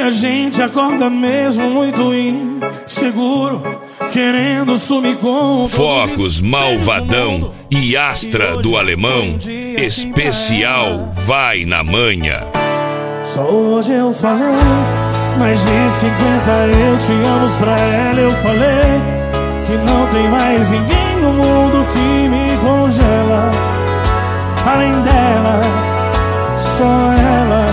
a gente acorda mesmo muito inseguro, querendo sumir com Focos, Malvadão e Astra do Alemão. Especial Vai na Manha. Só hoje eu falei, mais de 50 eu te amo pra ela. Eu falei que não tem mais ninguém no mundo que me congela. Além dela, só ela.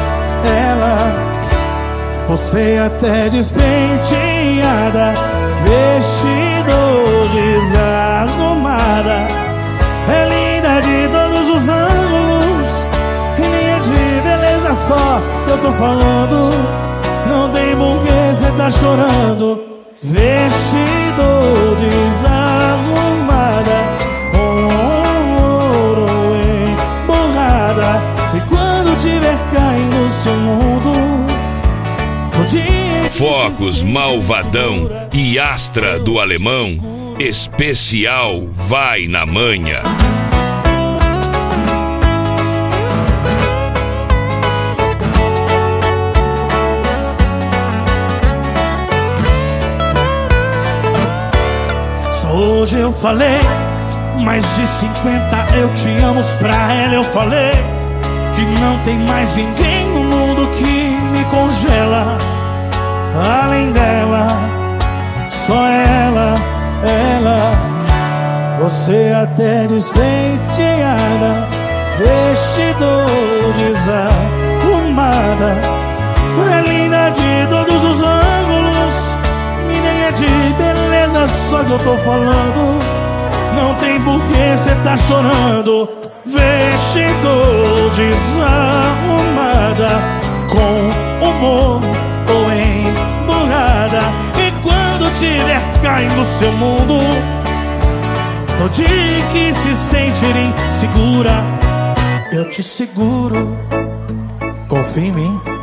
Você até despenteada, vestido desarrumada, é linda de todos os ângulos, e nem é de beleza só que eu tô falando. Não tem porquê cê tá chorando. Vestido desarrumada, com ouro emborrada, e quando tiver caindo no seu mundo, Focos, Malvadão e Astra do Alemão. Especial Vai na Manha. Só hoje eu falei, mais de 50 eu te amo pra ela. Eu falei que não tem mais ninguém no mundo que me congela. Além dela, só ela. Você até despenteada, vestido desarrumada, é linda de todos os ângulos, e nem é de beleza só que eu tô falando. Não tem porquê cê tá chorando. Vestido desarrumada, com humor ou emburrada, e quando tiver caindo no seu mundo, no dia que se sentir insegura, eu te seguro. Confia em mim.